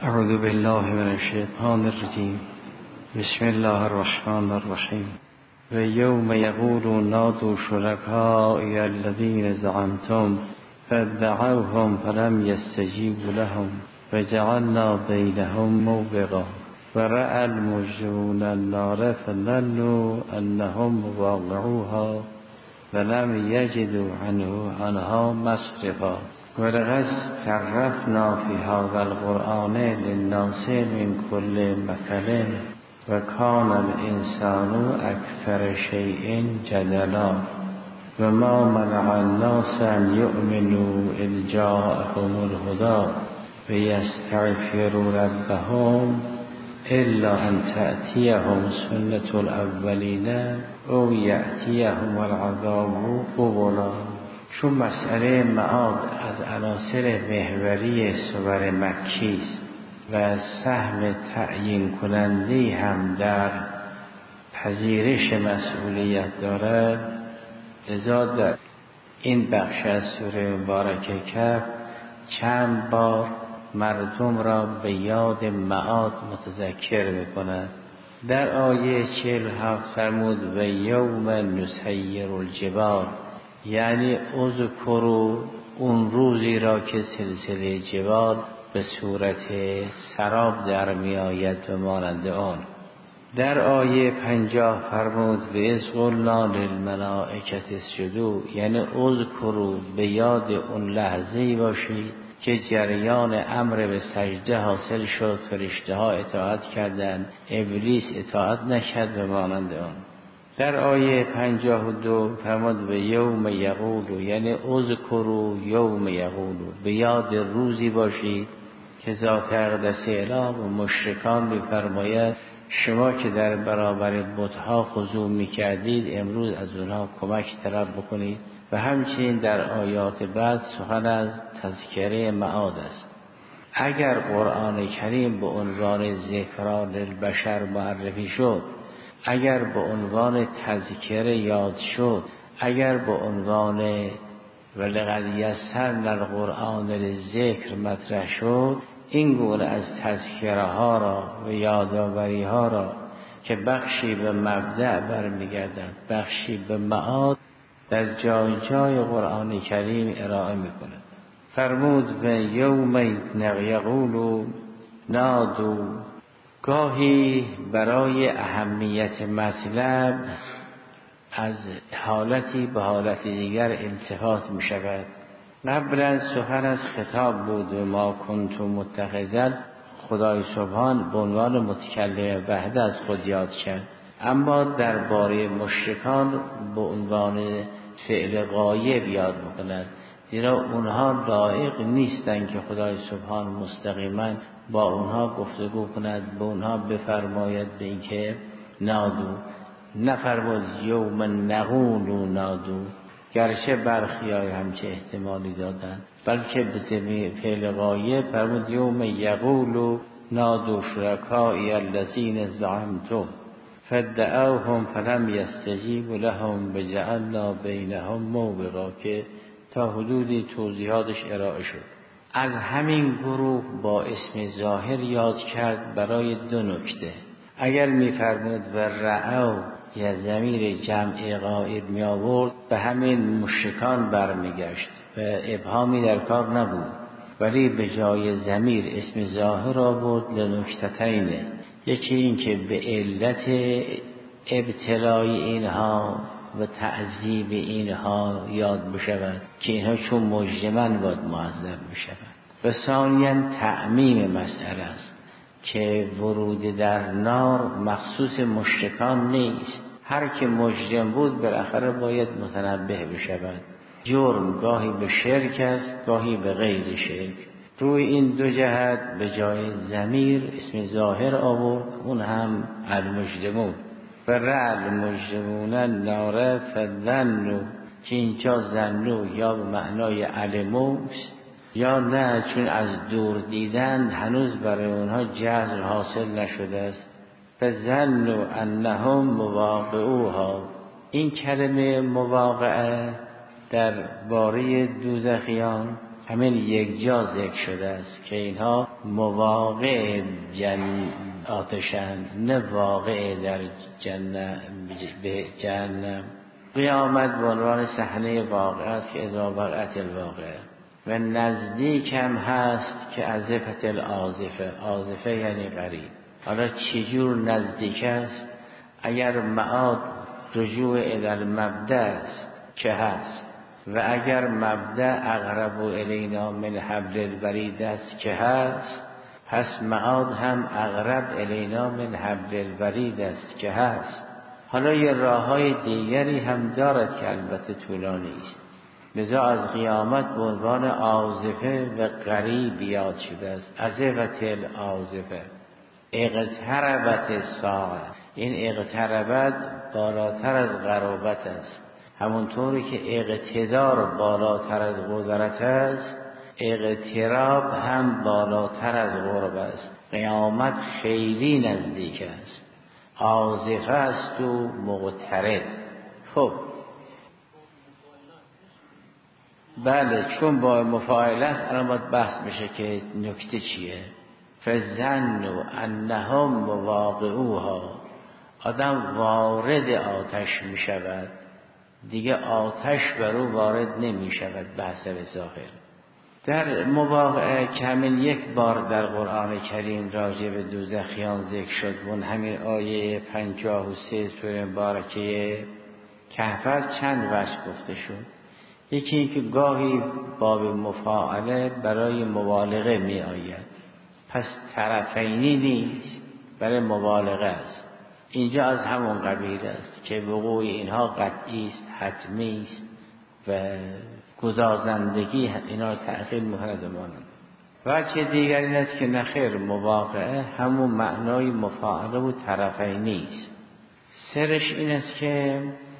اعوذ بالله من الشیطان الرجیم. بسم الله الرحمن الرحیم. و یوم یقول نادوا شرکای الذین زعمتم فدعوهم فلم یستجیبوا لهم وجعلنا بینهم موبقا ورأى المجرمون النار فظنوا انهم واقعوها ولم یجدوا عنها مصرفا ولقد صرفنا في هذا القرآن للناس من كل مثل وكان الإنسان أكثر شيء جدلا وما منع الناس أن يؤمنوا إذ جاءهم الهدى ويستغفروا ربهم إلا أن تأتيهم سنة الأولين أو يأتيهم العذاب قبلا. چون مسئله معاد از عناصر محوری سور مکی است و از سهم تعیین کننده‌ای هم در پذیرش مسئولیت دارد، لذا در این بخش از سوره مبارکه کهف چند بار مردم را به یاد معاد متذکر می‌کند. در آیه 47 فرمود و یوم نسیر الجبال، یعنی اذکروا اون روزی را که سلسله جبال به صورت سراب در می آید و مانند آن. در آیه 50 فرمود و اذ قلنا للملائکة اسجدوا، یعنی اذکروا به یاد اون لحظه‌ای باشید که جریان امر به سجده حاصل شد، فرشته ها اطاعت کردند، ابلیس اطاعت نکرد و مانند آن. در آیه 52 فرمود به یوم یقول، یعنی اذکروا یوم یقول، به یاد روزی باشید که ذات اقدس اله و مشرکان می‌فرماید شما که در برابر بت‌ها خضوع می‌کردید امروز از اونها کمک طلب بکنید. و همچنین در آیات بعد سخن از تذکره معاد است. اگر قرآن کریم به عنوان ذکری للبشر معرفی شد، اگر به عنوان تذکره یاد شد، اگر به عنوان ولقد یسرنا القرآن للذکر مطرح شد، این گونه از تذکره ها را و یادآوری ها را که بخشی به مبدأ برمیگردد، بخشی به معاد، در جای جای قرآن کریم ارائه میکند. فرمود و یوم یقول نادوا، گاهی برای اهمیت مطلب از حالتی به حالت دیگر التفات می شود. قبلا سخن از خطاب بود و ما کنت متخذا، خدای سبحان به عنوان متکلم وحده از خود یاد کرد، اما درباره مشرکان به عنوان فعل غایب یاد می‌کند، زیرا اونها لایق نیستند که خدای سبحان مستقیما با اونها گفتگو کند، به اونها بفرماید به اینکه نادو، نفرمود یوم نقول نادو، گرچه برخیای همچه احتمالی دادن، بلکه به فعل غایب فرمود یوم یقول نادو شرکای الذین زعمتم فدعوهم فلم یستجیبوا لهم وجعلنا بینهم موبقا، که تا حدودی توضیحاتش ارائه شد. از همین گروه با اسم ظاهر یاد کرد برای دو نکته. اگر می‌فرمود و رعو یا ضمیر جمع غائب می آورد به همین مشرکان برمیگشت و ابهامی در کار نبود، ولی به جای ضمیر اسم ظاهر آورد لنکتتین. یکی این که به علت ابتلای اینها و تعذیب اینها یاد بشود که اینها چون مجرمان باید معذب بشود، و ثانیاً تعمیم مسئله است که ورود در نار مخصوص مشرکان نیست، هر که مجرم بود بالاخره باید متنبه بشود. جرم گاهی به شرک است، گاهی به غیر شرک. روی این دو جهت به جای ضمیر اسم ظاهر آورد، اون هم المجرمون. و رعل المجرمون النار فظنوا، که اینجا ظنوا یا به معنای علموا یا نه، چون از دور دیدن هنوز برای اونها جزر حاصل نشده است. فظنوا انهم مواقعوها، این کلمه مواقعه در باره دوزخیان همین یک جا ذکر شده است که اینها مواقع آتشند، نه واقع در جهنم. قیامت به عنوان صحنه واقع است که اذا وقعت الواقعه و نزدیک هم هست که ازفت الآزفه. آزفه یعنی قریب. حالا چجور نزدیک است؟ اگر معاد رجوع الی المبدأ است که هست و اگر مبدأ اقرب الینا من حبل الورید است که هست، پس معاد هم اقرب الینا من حبل الورید است که هست. حالا یه راههای دیگری هم دارد که البته طولانی است. لذا از قیامت به عنوان آزفه و قریب یاد شده است. ازفت الآزفه، اقتربت الساعه. این اقتربت بالاتر از قرابت است. همونطوری که اقتدار بالاتر از قدرت است، اقتراب هم بالاتر از قرب است. قیامت خیلی نزدیک است، آزفه است و مقترب. خب بله، چون با مفاعله است الان باید بحث بشه که نکته چیه. فظنوا انهم مواقعوها، آدم وارد آتش می شود، دیگه آتش بر او وارد نمی شود. بحث به ظاهر در مواقعه که همین یک بار در قرآن کریم راجع به دوزخیان ذکر شد، اون همین آیه 53 سوره مبارکه کهف چند وجه گفته شد. یکی این که گاهی باب مفاعله برای مبالغه می آید، پس طرفینی نیست، برای مبالغه است. اینجا از همون قبیل است که وقوع اینها قطعی است، حتمی است و گدازندگی اینا تأخیر میکنه زمانند. وجه دیگر این است که نخیر، مواقعه همون معنای مفاعله و طرفینی است. سرش این است که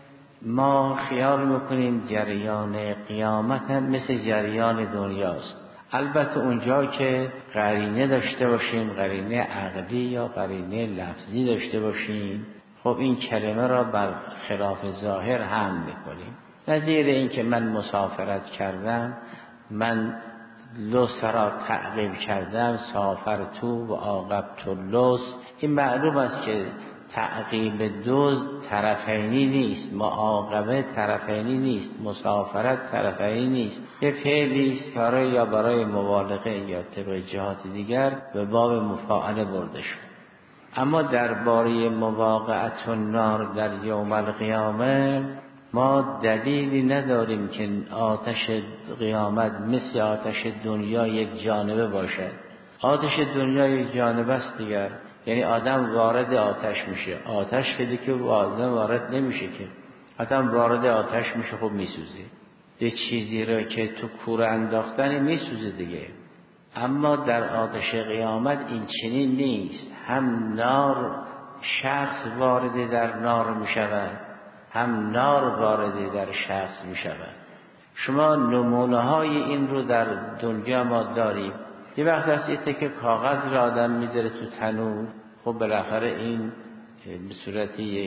ما خیال میکنیم جریان قیامت هم مثل جریان دنیاست. البته اونجا که قرینه داشته باشیم، قرینه عقلی یا قرینه لفظی داشته باشیم، خب این کلمه را بر خلاف ظاهر حمل میکنیم. نظیر این که من مسافرت کردم، من لوس را تعقیب کردم، سافرتو و عاقبت اللوس. این معلوم است که تعقیب دوز طرفینی نیست، معاقبه طرفینی نیست، مسافرت طرفینی نیست. یه فعلی است کاره یا برای مبالغه یا طبق جهات دیگر به باب مفاعله برده شد. اما درباره مواقعت النار در یوم القیامه ما دلیلی نداریم که آتش قیامت مثل آتش دنیا یک جانبه باشد. آتش دنیا یک جانبه است دیگر، یعنی آدم وارد آتش میشه. آتش که دیگه آدم وارد نمیشه که، آدم وارد آتش میشه خب میسوزه. یه چیزی را که تو کوره انداختن میسوزه دیگه. اما در آتش قیامت این چنین نیست. هم نار، شخص وارد در نار میشود، هم نار وارد در شخص میشود. شما نمونه های این رو در دنیا ما داریم. یه وقت هست یه تکه کاغذ را آدم میذاره تو تنور، خب بالاخره این به صورت یک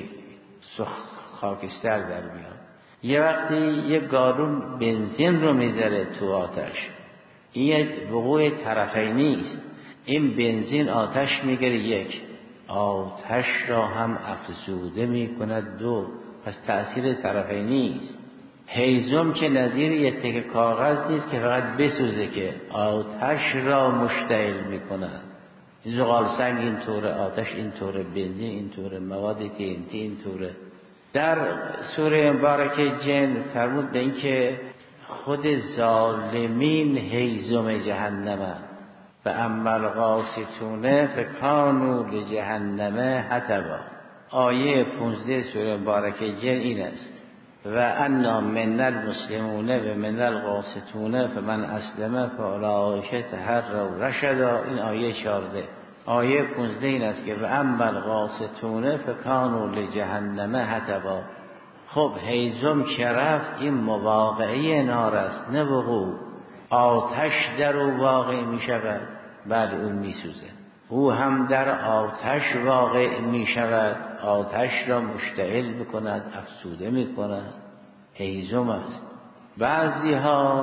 خاکستر در میاد. یه وقتی یه گالون بنزین رو میذاره تو آتش، این وقوع طرفینی است. این بنزین آتش میگیره یک، آتش را هم افزوده میکند دو، پس تأثیر طرفینی است. هیزم که نظیر یه تکه کاغذ نیست که فقط بسوزه، که آتش را مشتعل میکند. زغال سنگ این طوره، آتش این طوره، بنزین این طوره، مواد TNT این طوره. در سوره مبارکه جن فرمود به این که خود ظالمین هیزم جهنم و اما القاسطون فکانوا لجهنم حطبا. آیه 15 سوره مبارکه جن این است: و انا من المسلمون و من القاسطون فمن اسلم فاولئک تحروا رشدا. این آیه 14. آیه 15 این است که و اما القاسطون فکانوا لجهنم حطبا. خب هیزم که رفت، این مواقعه نار است، نه وقوع. آتش در او واقع می شود، بعد اون می سوزه. او هم در آتش واقع می شود، آتش را مشتعل می کند، افسوده می کند. هیزم است. بعضی ها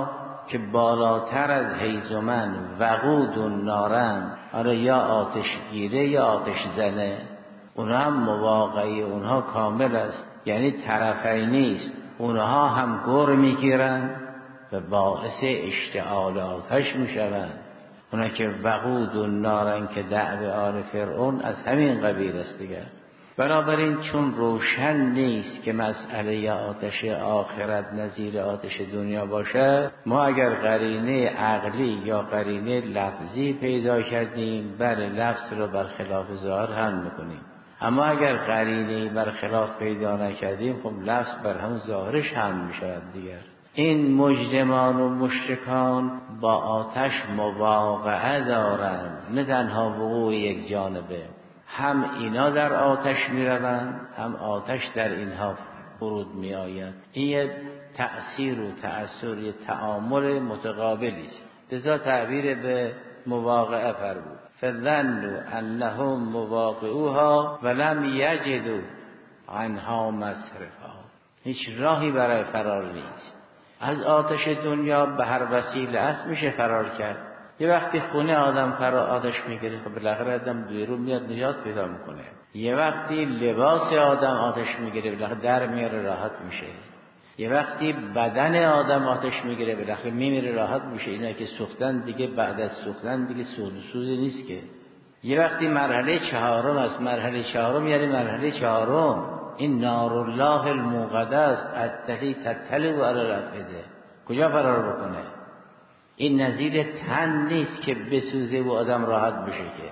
که بالاتر از هیزمن وقود و نارن، آره یا آتش گیره یا آتش زنه، اونها هم مواقعی اونها کامل است، یعنی طرفی نیست، اونها هم گر میگیرن و باعث اشتعال آتش میشوند. اونا که وقود و نارن که دعو آل فرعون از همین قبیل است دیگر. بنابراین چون روشن نیست که مسئله آتش آخرت نظیر آتش دنیا باشه، ما اگر قرینه عقلی یا قرینه لفظی پیدا کردیم، بله لفظ رو برخلاف ظاهر حل میکنیم. اما اگر قرینه برخلاف پیدا نکردیم، خب لفظ بر هم ظاهرش حل میشود دیگر. این مجرمان و مشرکان با آتش مواقعه دارند، نه تنها وقوع یک جانبه، هم اینا در آتش می روند، هم آتش در اینها فرود می آید. این یه تأثیر و تأثیر، یه تعامل متقابلی است. لذا تعبیر به مواقعه فرمود فظنوا انهم مواقعوها ولم یجدوا عنها مصرفا. هیچ راهی برای فرار نیست از آتش دنیا. به هر وسیله است میشه فرار کرد. یه وقتی خونه آدم آتش میگیره، خب بالاخره آدم بیرون میاد نجات پیدا میکنه. یه وقتی لباس آدم آتش میگیره، بالاخره در میاره راحت میشه. یه وقتی بدن آدم آتش میگیره، بالاخره میمیره راحت میشه. اینا که سوختن دیگه، بعد از سوختن دیگه سود و سودی نیست که. یه وقتی مرحله چهارم است، مرحله چهارم یعنی مرحله چهارم، این نار الله الموقده است، التي تطلع علی الافئده. کجا فرار بکنه؟ این نظیر تن نیست که بسوزه و آدم راحت بشه که.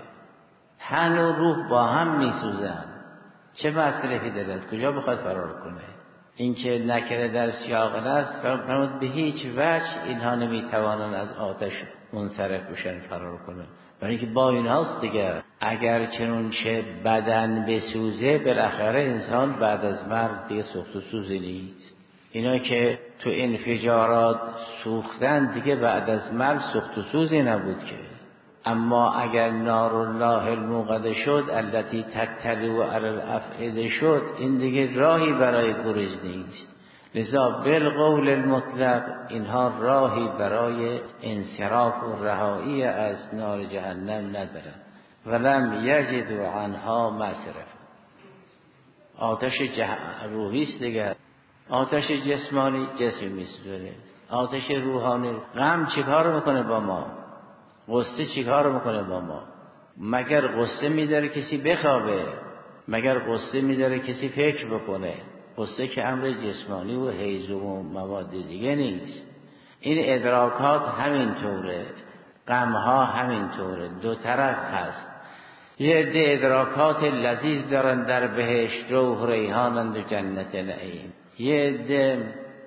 تن و روح با هم میسوزن. چه مصرفی داره؟ از کجا بخواد فرار کنه؟ این که نکره در سیاق است، فرمود به هیچ وجه اینها نمیتوانند از آتش منصرف بشن، فرار کنن. برای اینکه با این هاست دیگر. اگر چنانچه بدن بسوزه، بالاخره انسان بعد از مرگ دیگه سوخت و سوزی نیست. اینا که تو انفجارات سوختن دیگه بعد از مرگ سوخت و سوزی نبود که. اما اگر نار الله الموقده شد، التي تطلع علی الافئده شد، این دیگه راهی برای گریز نیست. لذا بالقول المطلق اینها راهی برای انصراف و رهایی از نار جهنم ندارن. ولم یجدوا عنها مصرف. آتش روحی است دیگه. آتش جسمانی جسم میسوزه، آتش روحانی غم چیکار میکنه با ما؟ غصه چیکار میکنه با ما؟ مگر غصه میذاره کسی بخوابه؟ مگر غصه میذاره کسی فکر بکنه؟ غصه که امر جسمانی و هیزم و مواد دیگه نیست. این ادراکات همینطوره، غمها همینطوره، دو طرف هست. یه عده ادراکات لذیذ دارن در بهشت، روح ریحانند و جنت نعیم. یه عده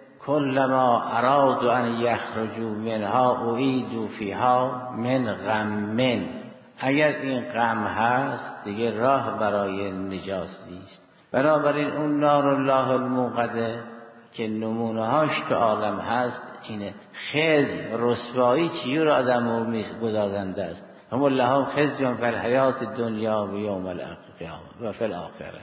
کلما ارادوا ان یخرجوا منها اعیدوا فیها من غم. اگر این غم هست دیگه راه برای نجات نیست. بنابراین اون نار الله الموقده که نمونه هاش تو عالم هست اینه. خزی رسوایی چیو را آدم رو گذارنده است. هم لهم خزی فی الحیات دنیا و یوم القیامه و فی الاخره.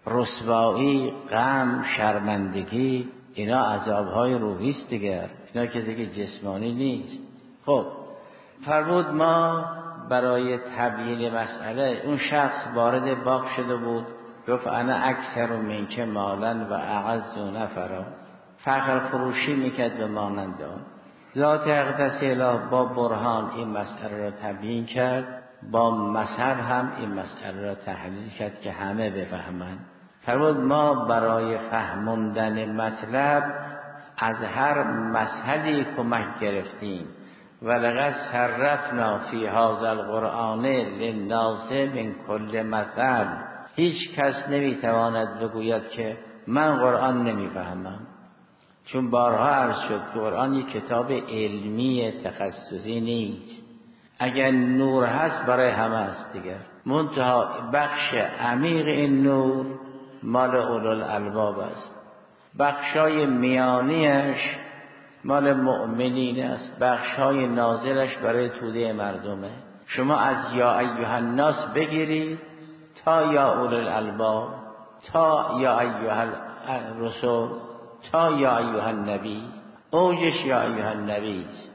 رسوایی، غم، شرمندگی، اینا عذابهای روحی است دیگر. اینا که دیگه جسمانی نیست. خب فرمود ما برای تبیین مسئله، اون شخص وارد باغ شده بود، گفت انا اکثر منک مالا و اعز نفرا، فخر فروشی میکرد و مانند آن. ذات اقدس اله با برهان این مسئله را تبیین کرد، با مثل هم این مسئله را تحلیل کرد که همه بفهمند. فرمود ما برای فهموندن مطلب از هر مسئله کمک گرفتیم. ولقد صرفنا فی هذا القرآن للناس من کل مثل. هیچ کس نمیتواند بگوید که من قرآن نمیفهمم، چون بارها عرض شد که قرآن یک کتاب علمی تخصصی نیست. اگر نور هست برای همه است دیگر، منتها بخش عمیق این نور مال اولوالالباب است، بخشای میانیش مال مؤمنین است، بخشای نازلش برای توده مردمه. شما از یا ایها الناس بگیرید تا یا اولوالالباب، تا یا ایها الرسول، تا یا ایها النبی. اوجش یا ایها النبی است.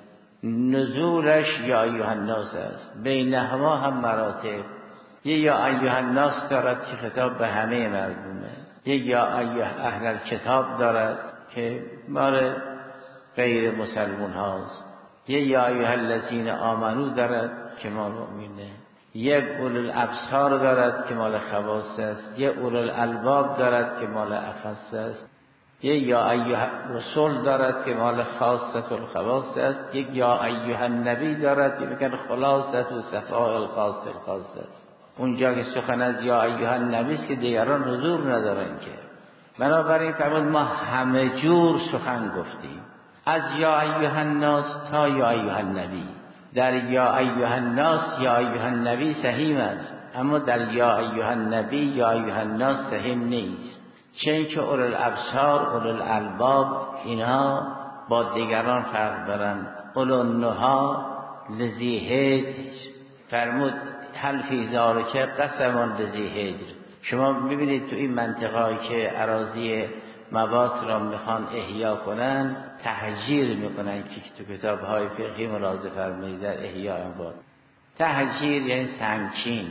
نزولش یا ایها الناس است. بینهما هم مراتب. یه یا ایها الناس دارد که خطاب به همه مردمه، یه یا ایها اهل الکتاب دارد که مال غیر مسلمون هاست، یه یا ایها الذین آمنو دارد که مال مؤمنه، یک اول الابصار دارد که مال خواص است، یه اول الالباب دارد که مال اخص است، یک یا ایها رسول دارد که مال خاصه الخواص است، یک یا ایها النبی دارد که میگن خلاصه و صفاء الخاص الخاص است. اونجا که سخن از یا ایها النبی است که دیگران حضور ندارن که. بنابراین فرمود ما همه جور سخن گفتیم، از یا ایها الناس تا یا ایها النبی. در یا ایها الناس یا ایها النبی صحیح است، اما در یا ایها النبی یا ایها الناس صحیح نیست، چون که اول الابصار اول الالباب اینها با دیگران فرق دارن. اول النها لذی هجر فرمود هل فی ذلک قسم لذی هجر. شما میبینید تو این منطقه‌ای که اراضی مواد را میخوان احیا کنن تهجیر میکنن که تو کتاب‌های فقهی ملاحظه فرمایید در احیاء مواد. تهجیر یعنی سنگچین،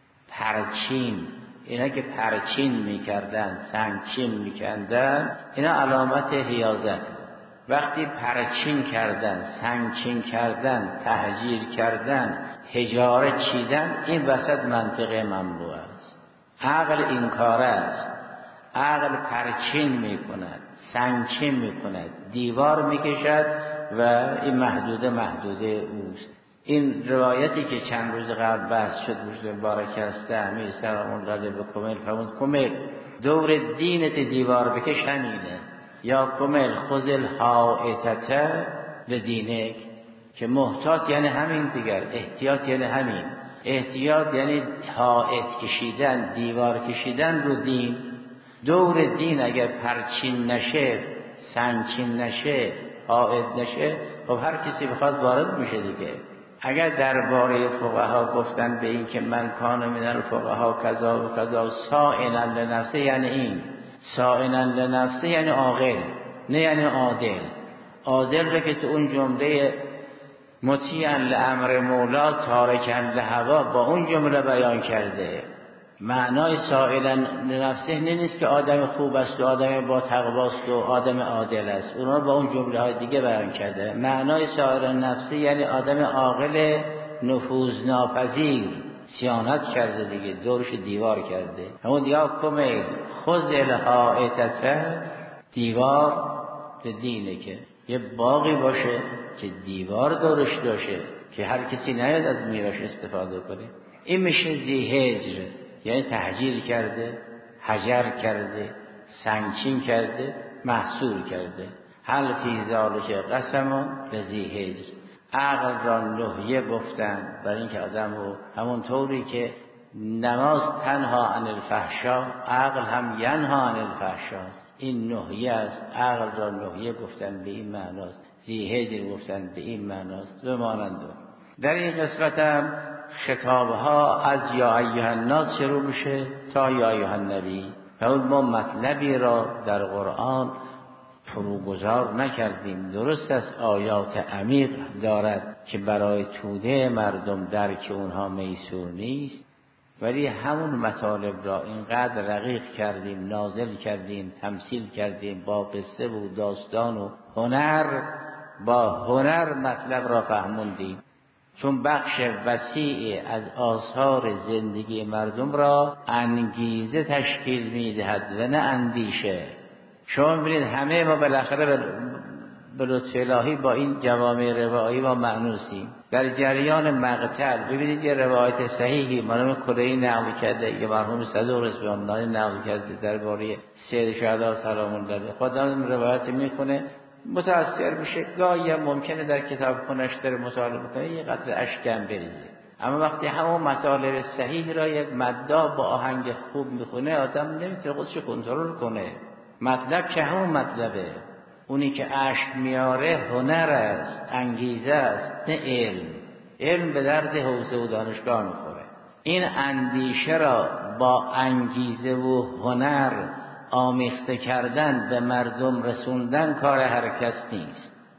پرچین. اینا که پرچین میکردن، سنگچین میکردن، اینا علامت حیازت. وقتی پرچین کردن، سنگچین کردن، تهجیر کردن، حجاره چیدن، این وسط منطقه ممنوع است. عقل این کاره است. عقل پرچین میکند، سنگچین میکند، دیوار میکشد و این محدوده اوست. این روایتی که چند روز قبل بحث شد روز مبارک است امیر سلام الله علیه به کمیل فرمود کمیل دور دینت دیوار بکش همینه، یا کمیل خذ الحائطه لدینک، که محتاط یعنی همین دیگر، احتیاط یعنی همین. احتیاط یعنی حائط کشیدن، دیوار کشیدن رو دین. دور دین اگر پرچین نشه، سنگچین نشه، حائط نشه، خب هر کسی بخواد وارد میشه دیگه. اگر درباره فقها گفتن به این که من کان من الفقها کذا و کذا سائلا لنفسه، یعنی این سائلا لنفسه یعنی عاقل، نه یعنی عادل. عادل را که تو اون جمله مطیعا لامر مولا تارکا لهوا با اون جمله بیان کرده. معنای سائلا لنفسه نیست که آدم خوب است و آدم با تقوا است و آدم عادل است، اونا با اون جمله های دیگه بیان کرده. معنای سائلا لنفسه یعنی آدم عاقل نفوذ ناپذیر، صیانت کرده دیگه، دورش دیوار کرده. همون یا کمیل خذ الحائطه، دیوار دینه که یه باقی باشه که دیوار دورش باشه که هر کسی نیاد از میوه‌اش استفاده کنه. این میشه ذی هجر، یعنی تهجیر کرده، حجر کرده، سنگچین کرده، محصور کرده. هل فی ذلک قسم لذی هجر. عقل را نهیه گفتن برای اینکه آدم رو همون طوری که نماز تنها عن الفحشا، عقل هم ینها عن الفحشا. این نهیه است. عقل را نهیه گفتن به این معناست، ذی هجر گفتن به این معناست. به مانند در این قسمت هم خطابها از یا ایها الناس شروع میشه تا یا ایها النبی. ما مطلبی را در قرآن فروگذار نکردیم. درست است آیات عمیق دارد که برای توده مردم درک اونها میسور نیست، ولی همون مطالب را اینقدر رقیق کردیم، نازل کردیم، تمثیل کردیم با قصه و داستان و هنر، با هنر مطلب را فهموندیم. چون بخش وسیعی از آثار زندگی مردم را انگیزه تشکیل میدهد و نه اندیشه. شما ببینید همه ما بالاخره به لطف الهی با این جوامع روایی ما مأنوسیم. در جریان مقتل ببینید یه روایت صحیحی مرحوم کلینی نقل کرده، یه مرحوم صدوق رضی الله عنه نقل کرده درباره سید شهدا سلام الله علیه. خدا این روایت میخونه متاثر میشه، گاهی ممکنه در کتاب خونش در مطالعه کنه یه قدر اشکم بریزه، اما وقتی همون مطالب صحیح را یک مداح با آهنگ خوب میخونه آدم نمیتونه خودش کنترل کنه. مطلب که همون مطلبه، اونی که اشک میاره هنر است، انگیزه است، نه علم. علم به درد حوزه و دانشگاه میخوره. این اندیشه را با انگیزه و هنر آمیخته کردن، به مردم رسوندن کار هر کس نیست.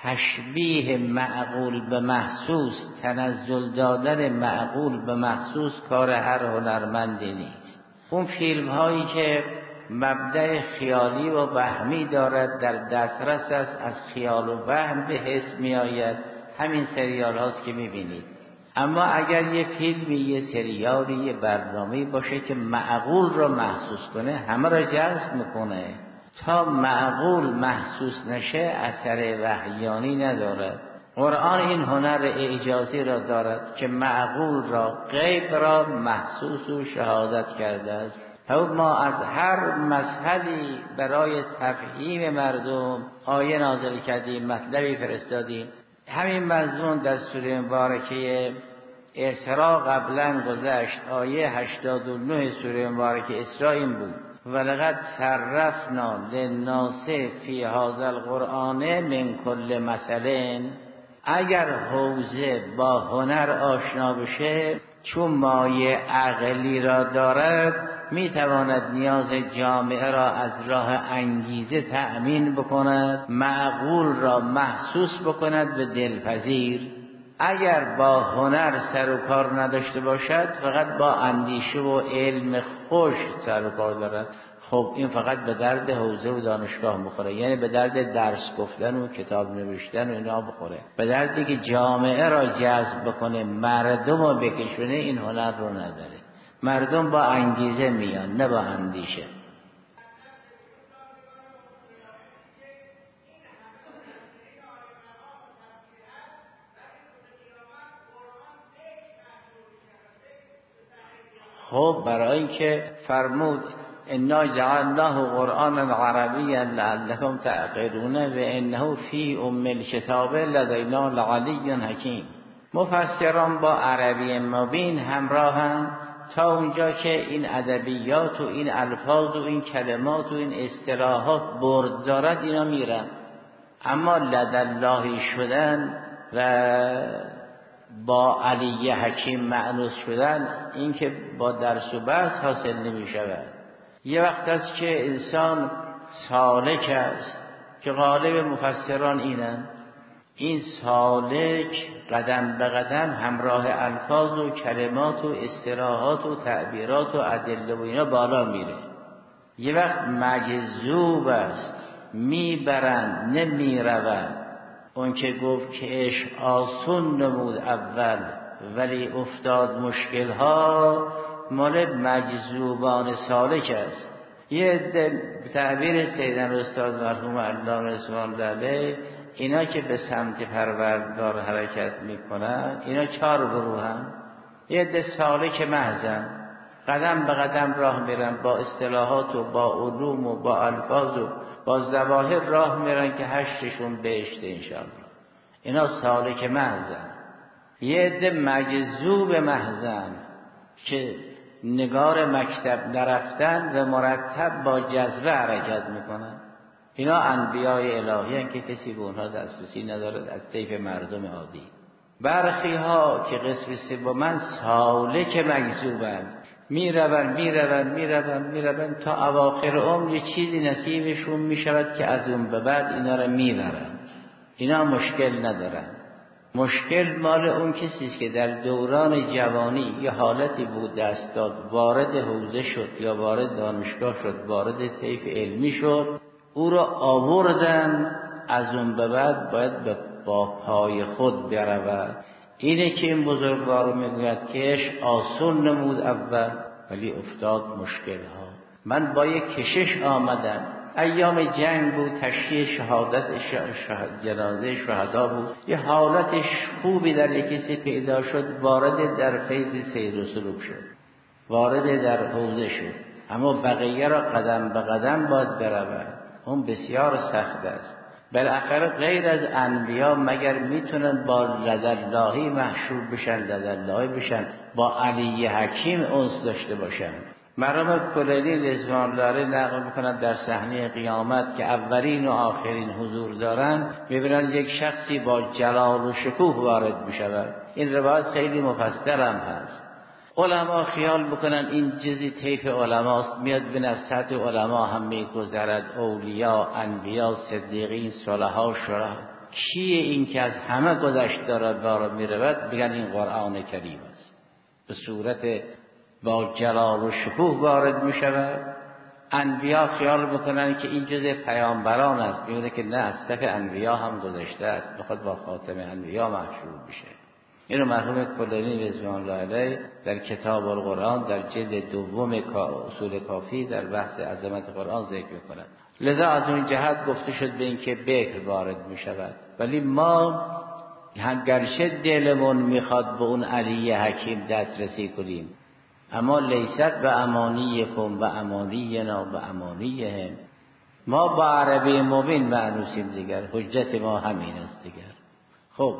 تشبیه معقول به محسوس، تنزل دادن معقول به محسوس کار هر هنرمندی نیست. اون فیلم هایی که مبدأ خیالی و وهمی دارد، در دسترس است، از خیال و وهم به حس می آید، همین سریال هاست که می بینید. اما اگر یه فیلمی، یه سریالی، یه برنامه‌ای باشه که معقول را محسوس کنه، همه را جذب میکنه. تا معقول محسوس نشه اثر وحیانی ندارد. قرآن این هنر اعجازی را دارد که معقول را، غیب را محسوس و شهادت کرده است. ما از هر مذهبی برای تفهیم مردم آیه نازل کردیم، مطلبی فرستادیم. همین مضمون در سوره مبارکه اسراء قبلا گذشت. آیه 89 سوره مبارکه اسراء این بود: ولقد صرفنا للناس فی هذا القرآن من کل مثل. اگر حوزه با هنر آشنا بشه، چون مایه عقلی را دارد، میتواند نیاز جامعه را از راه انگیزه تأمین بکند، معقول را محسوس بکند به دلپذیر. اگر با هنر سر و کار نداشته باشد، فقط با اندیشه و علم خوش سر و کار دارد، خب این فقط به درد حوزه و دانشگاه بخوره، یعنی به درد درس گفتن و کتاب نوشتن و اینا بخوره. به دردی که جامعه را جذب بکنه، مردم را بکشونه، این هنر رو نداره. مردم با انگیزه میان، نه با اندیشه. خب برای اینکه فرمود انا جعلناه قرآنا عربیا لعلکم تعقلون و انه فی ام الکتاب لدینا لعلی حکیم. مفسران با عربی مبین همراهن تا اونجا که این ادبیات و این الفاظ و این کلمات و این اصطلاحات برد دارد اینا میرن. اما لداللهی شدن و با علی حکیم مأنوس شدن، این که با درس و بحث حاصل نمی شود. یه وقت است که انسان سالک است که غالب مفسران اینن. این سالک قدم به قدم همراه الفاظ و کلمات و اصطلاحات و تعبیرات و ادله و اینا بالا میره. یه وقت مجذوب است، میبرند نمیروند. اون که گفت که عشق آسون نمود اول ولی افتاد مشکلها، مال مجذوبان سالک است. یه تعبیر سیدن استاد مرحوم علامه رضوان علیه، اینا که به سمت پروردگار حرکت میکنن، اینا 4 گروهن. یه عده سالک محضن، قدم به قدم راه میرن، با اصطلاحات و با علوم و با الفاظ و با ظواهر راه میرن که 8شون بهشت انشاءالله. اینا سالک محضن. یه عده مجذوب محضن که نگار مکتب نرفتن و مرتب با جذبه حرکت میکنن. اینا انبیای الهی هستند که کسی به اونها دسترسی ندارد از طیف مردم عادی. برخی ها که قسم سومن سالک مجذوبند، میروند تا اواخر عمر چیزی نصیبشون میشود که از اون به بعد اینا را میبرن. اینا مشکل ندارن. مشکل مال اون کسی است که در دوران جوانی یه حالتی بود دست داد، وارد حوزه شد یا وارد دانشگاه شد، وارد طیف علمی شد، او را آوردن، از اون به بعد باید با پای خود برود. اینه که این بزرگوار میگوید که عشق آسون نمود اول ولی افتاد مشکلها. من با یک کشش آمدم، ایام جنگ بود، تشییع شهادت جنازه شهدا بود، یه حالتش خوبی در کسی پیدا شد، وارد در فیض سیر و سلوک شد، وارد در حوزه شد. اما بقیه را قدم به قدم باید برود، اون بسیار سخت است. بالاخره غیر از انبیا مگر میتونن با لداللهی محشور بشن، لداللهی بشن، با علی حکیم انس داشته باشن. مرحوم کلیلی رضوان الله علیه نقل میکنند در صحنه قیامت که اولین و آخرین حضور دارن، میبینن یک شخصی با جلال و شکوه وارد میشود. این روایت خیلی مفصل هم هست. علما خیال بکنن این جزی طیف علماست، میاد بین از سطح علما هم میگذرد، اولیاء، انبیا، صدیقین، صلحا، شرح. کیه این که از همه گذشت دارد میرود؟ بگن این قرآن کریم است. به صورت با جلال و شکوه وارد می شود. انبیا خیال بکنن که این جز پیامبران است، میونه که نه، از صف انبیا هم گذشته است، بخواد با خاتم انبیا محشور بشه. اینو مرحوم کلینی رضوان الله علیه در کتاب القرآن در جلد دوم اصول کافی در بحث عظمت قرآن ذکر می‌کند. لذا از اون جهت گفته شد به این که بکر وارد می شود. ولی ما گرچه دلمون میخواد به اون علی حکیم دسترسی کنیم، اما لیست به امانیکم و امانینا و امانیهم، ما با عربی مبین معنوسیم دیگر، حجت ما همین است دیگر. خب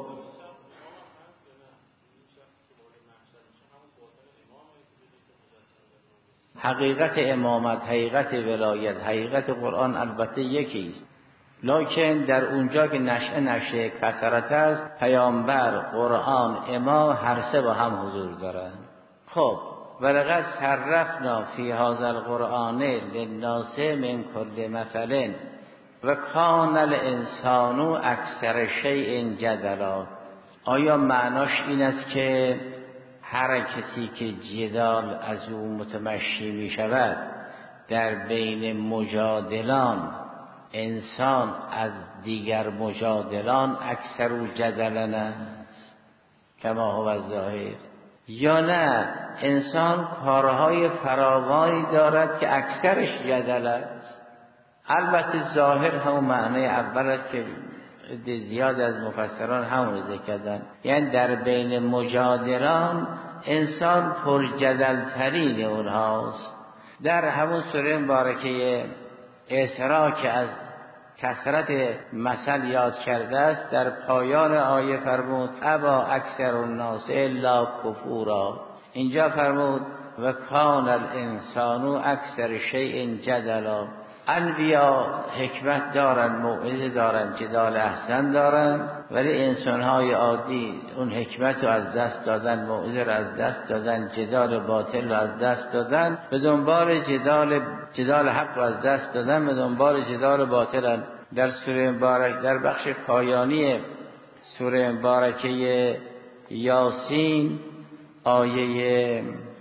حقیقت امامت، حقیقت ولایت، حقیقت قرآن البته یکی است، لکن در اونجا که نشه کثرت است، پیامبر، قرآن، امام هر سه با هم حضور دارند. خب ولقد صرفنا فی هذا القرآن للناس من کل مثل و کان الانسان اکثر شیء جدلا. آیا معناش این است که هر کسی که جدال از او متمشی می شود در بین مجادلان، انسان از دیگر مجادلان اکثر و جدلن است کما هو الظاهر، یا نه انسان کارهای فراوانی دارد که اکثرش جدل است؟ البته ظاهر هم معنی اول است که زیاد از مفسران همون ذکر کردن، یعنی در بین مجادلان انسان پر جدل ترین اونهاست. در همون سوره مبارکه اسراء که از کثرت مثل یاد کرده است، در پایان آیه فرمود ابا اکثر الناس الا کفورا. اینجا فرمود و کان الانسان اکثر شیء جدلا. انبیا حکمت دارن، موعظه دارن، جدال احسن دارن، ولی انسان‌های عادی اون حکمت رو از دست دادن، موعظه رو از دست دادن، جدال باطل رو از دست دادن، به دنبال جدال حق رو از دست دادن، به دنبال جدال باطل. در سوره مبارک در بخش پایانی سوره مبارکه یاسین آیه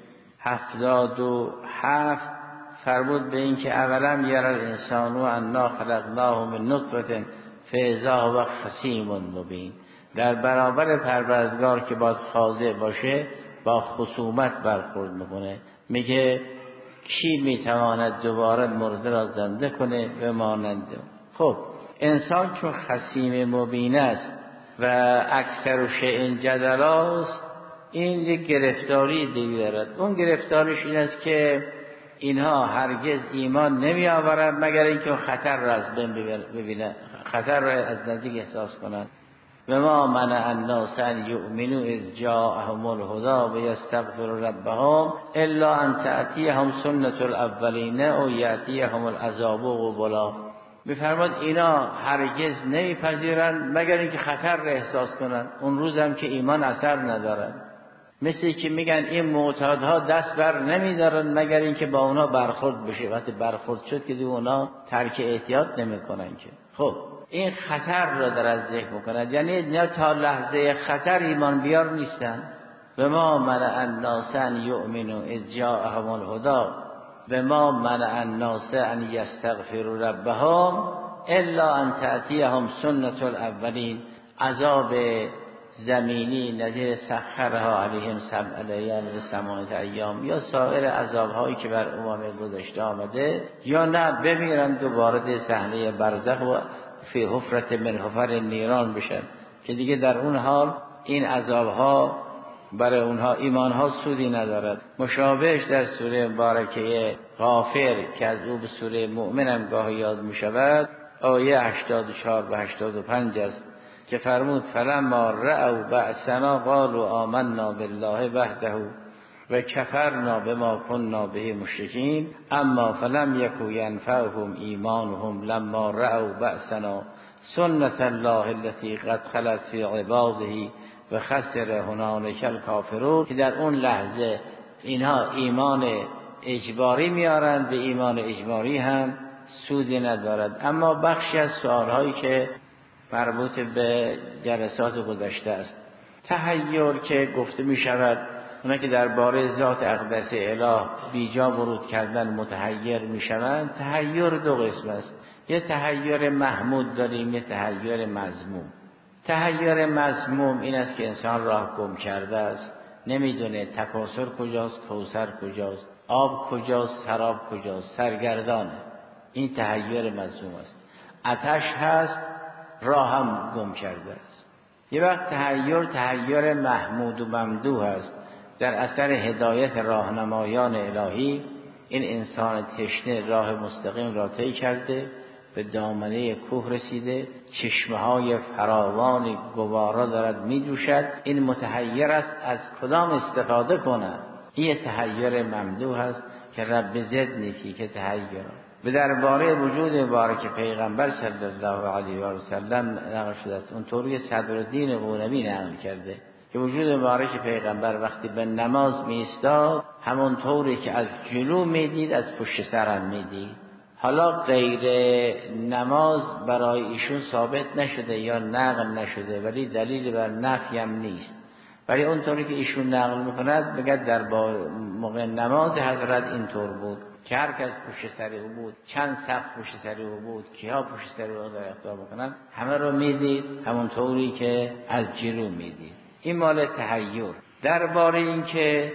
77 فرمود به این که اولم یر الانسان انا خلقناه من نطفه فاذا هو خصیم مبین. در برابر پروردگار که باید خاضع باشه با خصومت برخورد میکنه، میگه کی میتواند دوباره مرده را زنده کنه و مانند. خب انسان چون خصیم مبین است و اکثر شیء جدل است، این یک گرفتاری دیگه دارد. اون گرفتارش این است که اینها هرگز ایمان نمی آورند مگر اینکه خطر را از بین ببینند، خطر را از نزدیک احساس کنند. و ما منع الناس ان یؤمنوا اذ جاءهم الهدی و یستغفروا ربهم الا ان تأتیهم سنة الاولین او یأتیهم العذاب قبلا. می‌فرماد اینا هرگز نمیپذیرند مگر اینکه خطر را احساس کنند، اون روز هم که ایمان اثر ندارد. مثل که میگن این معتادها دست بر نمیدارن مگر اینکه با اونا برخورد بشه، وقتی برخورد شد که دیگه اونا ترک احتیاط نمیکنن که. خب این خطر را در از ذکر میکنند، یعنی نه تا لحظه خطر ایمان بیار نیستن. و ما منع الناس ان یؤمنوا اذ جاءهم الهدی و ما منع الناس ان یستغفروا ربهم الا ان تأتیهم سنة الاولین. عذاب زمینی نظیر سخرها علیهم 7 لیال و 8 ایام یا سایر عذابهایی که بر امم گذشته آمده، یا نه بمیرند و وارد صحنه برزخ و فی حفرت من حفر نیران بشن که دیگه در اون حال این عذابها برای اونها ایمانها سودی ندارد. مشابهش در سوره مبارکه غافر که از او به سوره مؤمن هم گاهی یاد می شود، آیه 84 و 85 است که فرمود فلما رأوا بأسنا قالوا آمنا بالله وحده و کفرنا بما كنا به مشرکین اما فلم یکو ینفعهم ایمانهم لما رأوا بأسنا سنة الله التي قد خلت في عباده و خسر هنالک الکافرون. که در اون لحظه اینها ایمان اجباری میارند، به ایمان اجباری هم سودی ندارد. اما بخشی از سوالهایی که مربوط به جلسات گذشته است. تحیر که گفته می شود اونا که درباره ذات اقدس اله بیجا ورود کردن متحیر می شوند، تحیر دو قسم است. یه تحیر محمود داریم، یه تحیر مذموم. تحیر مذموم این است که انسان راه گم کرده است، نمیدونه تکاثر کجاست، کوثر کجاست، آب کجاست، سراب کجاست، سرگردانه. این تحیر مذموم است. آتش هست، راه هم گم کرده است. یه وقت تحیر محمود و ممدوح است. در اثر هدایت راهنمایان الهی این انسان تشنه راه مستقیم را طی کرده، به دامنه کوه رسیده، چشمه‌های فراوان گوارا دارد می‌جوشد. این متحیر است از کدام استفاده کند. این تحیر ممدوح است که رب زد نیکی که تحیر. به درباره وجود مبارک پیغمبر صلی الله علیه و سلم نقل شده است. اون طوری صدرالدین قونبی نقل کرده که وجود مبارک پیغمبر وقتی به نماز می ایستاد همون طوری که از جلو میدید از پشت سرم میدید. حالا غیر نماز برای ایشون ثابت نشده یا نقل نشده، ولی دلیل بر نفی هم نیست. ولی اون طوری که ایشون نقل میکند بگه در موقع نماز حضرت اینطور بود که هر کس پشت سر او بود، چند صف پشت سر او بود، کیا پشت سر او در اختیار بکنن، همه رو میدید همون طوری که از جلو میدید. این مال تحیر. درباره این که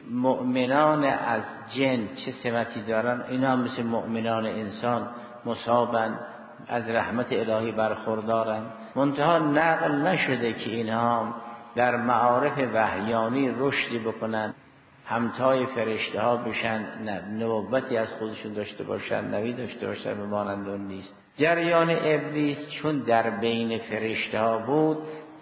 مؤمنان از جن چه سمتی دارن، اینا مثل مؤمنان انسان مصابن، از رحمت الهی برخوردارن. منتها نقل نشده که اینها در معارف وحیانی رشدی بکنن، همتای فرشته ها بشن، نبوتی از خودشون داشته باشن، نبی داشته باشن، به مانند اون نیست. جریان ابلیس چون در بین فرشته ها بود،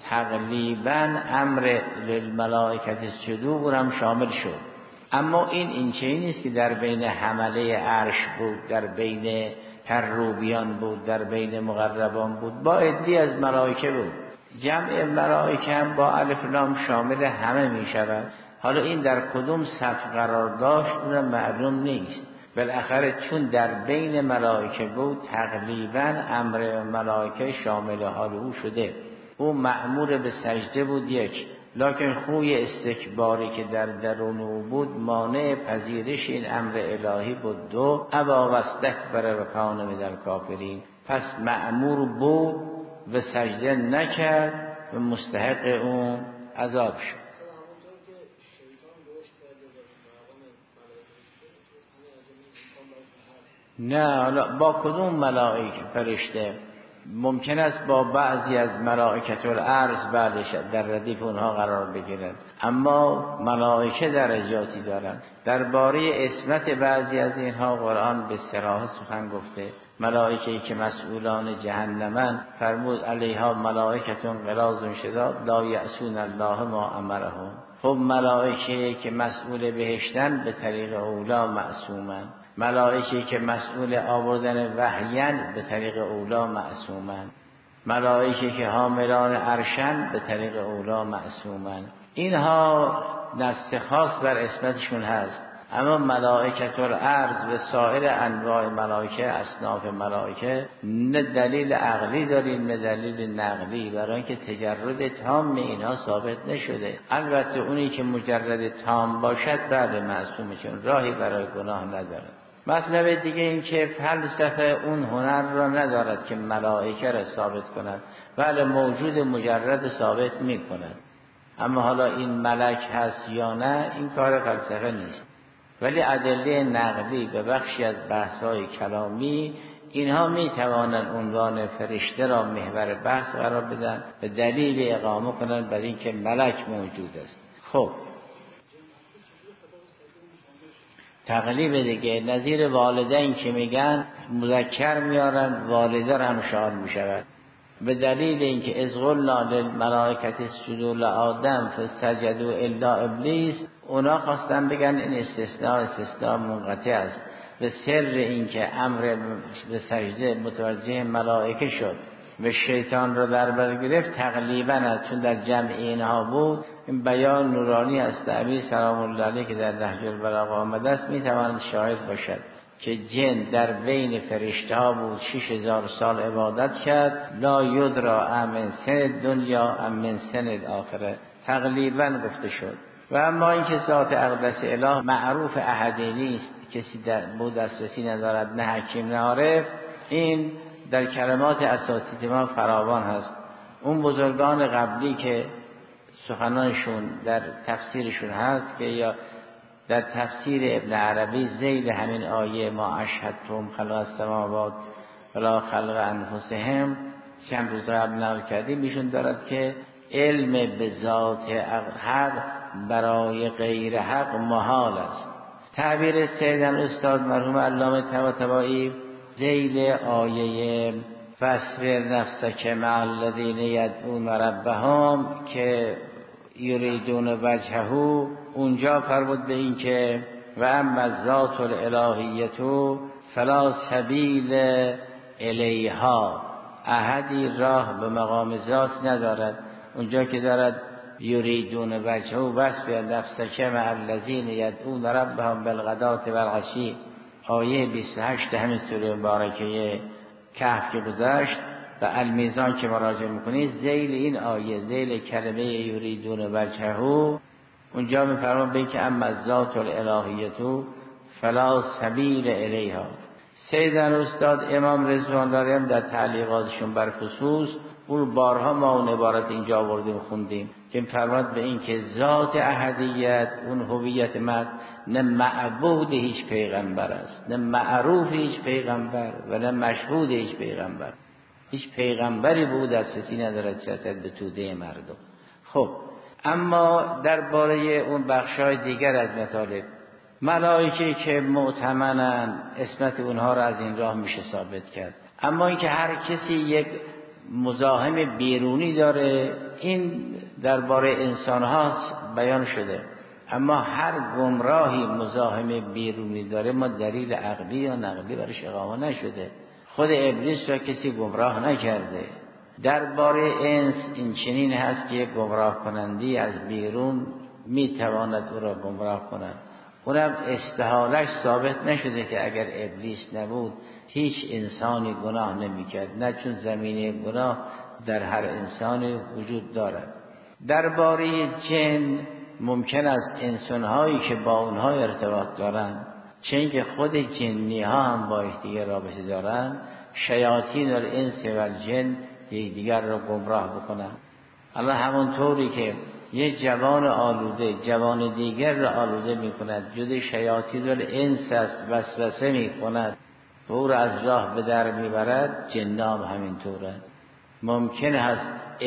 تقریبا امر للملائکه اسجدوا هم شامل شد. اما این چیزی نیست که در بین حمله عرش بود، در بین کروبیان بود، در بین مقربان بود، با عدی از ملائکه بود. جمع ملائکه هم با الف لام شامل همه می شود. حالا این در کدوم صف قرار داشت اون معلوم نیست. بالاخره چون در بین ملائکه بود، تقریبا امر ملائکه شامل حال او شده. او مأمور به سجده بود یک، لکن خوی استکباری که در درون او بود مانع پذیرش این امر الهی بود. دو، ابا و استکبر و کان من الکافرین. پس مأمور بود و سجده نکرد و مستحق اون عذاب شد. نه، با کدوم ملائکه فرشته؟ ممکن است با بعضی از ملائکه الارض بعدش در ردیف اونها قرار بگیرن، اما ملائکه درجاتی دارن. درباره عصمت بعضی از اینها قرآن به صراحت سخن گفته. ملائکه‌ای که مسئولان جهنمن فرمود علیها ملائکتون غلاظ شداد لا یعصون الله ما امرهم. خب ملائکه‌ای که مسئول بهشتن به طریق اولا معصومن، ملائکه‌ای که مسئول آوردن وحیان به طریق اولا معصومن، ملائکه‌ای که حاملان عرشن به طریق اولا معصومن. اینها نص خاص بر عصمتشون هست. اما ملائکه الارض و سایر انواع ملائکه، اصناف ملائکه، نه دلیل عقلی داریم نه دلیل نقلی، برای اینکه تجرد تام اینها ثابت نشده. البته اونی که مجرد تام باشد بعد معصومه، چون راهی برای گناه ندارد. مطلب دیگه این که فلسفه اون هنر را ندارد که ملائکه را ثابت کند، بله موجود مجرد ثابت می کند. اما حالا این ملک هست یا نه این کار فلسفه نیست. ولی ادله نقلی به بخشی از بحث‌های کلامی اینها می توانند عنوان فرشته را محور بحث قرار بدن و دلیل اقامه کنند بر اینکه ملک موجود است. خب تقلیب دیگه نظیر والدین که میگن مذکر میارن، والده را هم شامل میشود به دلیل اینکه از قلنا للملائکه اسجدوا لآدم فسجدوا الا ابلیس. اونا خواستن بگن این استثناء منقطع است. به سر اینکه امر به سجده متوجه ملائکه شد و شیطان را در بر گرفت تقلیبا است، چون در جمع اینها بود. این بیان نورانی است امیر سلام الله علیه که در نهج البلاغه آمده است میتواند شاهد باشد که جن در بین فرشته ها بود 6000 سال عبادت کرد. لا یدرا امن سن دنیا امن سن الاخره تقریبا گفته شد. و اما اینکه ذات اقدس اله معروف احدی نیست، کسی در بود دسترسی ندارد، نه حکیم نه عارف، این در کلمات اساتید ما فراوان هست. اون بزرگان قبلی که سخنانشون در تفسیرشون هست که یا در تفسیر ابن عربی ذیل همین آیه ما اشهدتم خلق السماوات ولا خلق انفسهم چند روز قبل نقل کردیم، ایشون دارد که علم به ذات حق برای غیر حق محال است. تعبیر سیدن استاد مرحوم علامه طباطبایی ذیل آیه فاصبر نفسک مع الذین یدعون ربهم که یریدون وجهه، اونجا فرمود به این که و اما ذات الالهیت فلا سبیل الیها، احدی راه به مقام ذات ندارد. اونجا که دارد یریدون وجهه واصبر نفسک مع الذین یدعون ربهم بالغداة والعشی، آیه 28 همین سوره مبارکه کهف که گذشت و المیزان که مراجعه میکنید، ذیل این آیه ذیل کلمه یریدون وجهه اونجا میفرماد به که اما ذات الالهیت فلا سبیل الیها. سیدن استاد امام رضوان داریم در تعلیقاتشون بر خصوص اون بارها ما اون عبارت اینجا آوردیم خوندیم که میفرماد به این که ذات احدیت اون هویت نه معبود هیچ پیغمبر است، نه معروف هیچ پیغمبر و نه مشهود هیچ پیغمبر. هیچ پیغمبری بود دسترسی ندارد چطور به توده مردم. خب اما درباره اون بخشای دیگر از مطالب، ملائکه که معتمنن اسمت اونها را از این راه میشه ثابت کرد. اما اینکه هر کسی یک مزاحم بیرونی داره، این درباره انسان ها بیان شده. اما هر گمراهی مزاحم بیرونی داره، ما دلیل عقلی یا نقلی برش اقامه نشده. خود ابلیس را کسی گمراه نکرده. درباره انس این چنین هست که یک گمراه کنندی از بیرون میتواند او را گمراه کند. اونم استحالش ثابت نشده که اگر ابلیس نبود هیچ انسانی گناه نمیکرد، نه چون زمینه گناه در هر انسانی وجود دارد. درباره جن ممکن است انسان‌هایی که با اونها ارتباط دارند، چون که خود جنی ها هم با یکدیگر رابطه دارند، شیاطین الانس و الجن یکدیگر را گمراه بکنند. الله همونطوری که یک جوان آلوده جوان دیگر را آلوده می‌کند، جز شیاطین الانس است وسوسه می‌کند و او را از راه به در می‌برد، جن‌ها هم همینطوره. ممکن است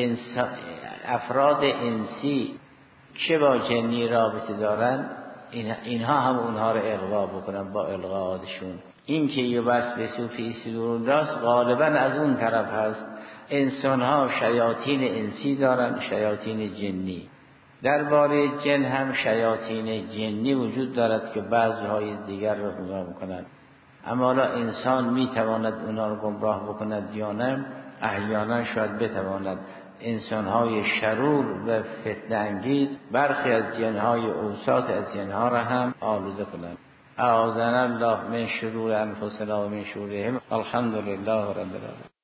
افراد انسی که با جنی رابطه دارن اینها هم اونها رو اغوا بکنن با الغاءاتشون. این که یوسوسو فی صدور الناس غالبا از اون طرف هست. انسان ها شیاطین انسی دارن، شیاطین جنی. درباره جن هم شیاطین جنی وجود دارد که بعضی‌های دیگر رو گمراه میکنند. اما حالا انسان میتواند اونها رو گمراه بکند یا نه؟ احیانا شاید بتواند. انسان‌های شرور و فتنه انگیز برخی از جن‌های اوساط از جن‌ها را هم آلوده کنند. اعاذنا الله من شرور انفسنا و من شرورهم. الحمدلله رب العالمین.